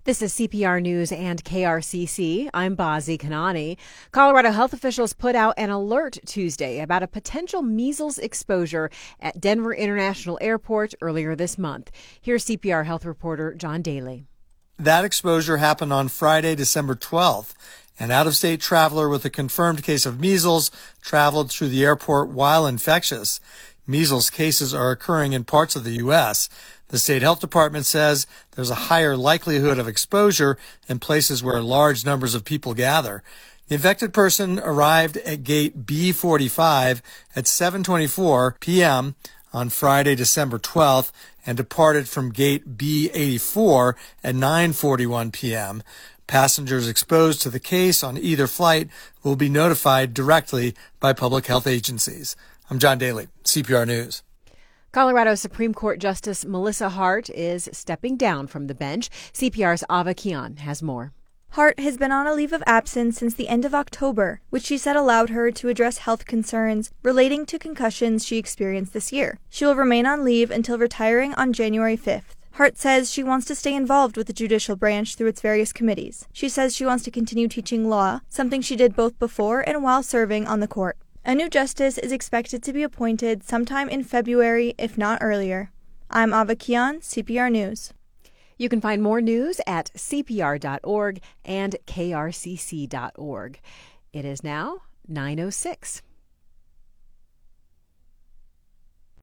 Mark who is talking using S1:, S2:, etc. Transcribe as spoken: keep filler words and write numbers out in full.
S1: This is C P R News and K R C C. I'm Bazi Kanani. Colorado health officials put out an alert Tuesday about a potential measles exposure at Denver International Airport earlier this month. Here's C P R health reporter John Daly.
S2: That exposure happened on Friday, December twelfth. An out-of-state traveler with a confirmed case of measles traveled through the airport while infectious. Measles cases are occurring in parts of the U S. The state health department says there's a higher likelihood of exposure in places where large numbers of people gather. The infected person arrived at gate B forty-five at seven twenty-four p.m. on Friday, December twelfth, and departed from gate B eighty-four at nine forty-one p.m. Passengers exposed to the case on either flight will be notified directly by public health agencies. I'm John Daly, C P R News.
S1: Colorado Supreme Court Justice Melissa Hart is stepping down from the bench. C P R's Ava Kian has more.
S3: Hart has been on a leave of absence since the end of October, which she said allowed her to address health concerns relating to concussions she experienced this year. She will remain on leave until retiring on January fifth. Hart says she wants to stay involved with the judicial branch through its various committees. She says she wants to continue teaching law, something she did both before and while serving on the court. A new justice is expected to be appointed sometime in February, if not earlier. I'm Ava Kian, C P R News.
S1: You can find more news at C P R dot org and K R C C dot org. It is now nine oh six.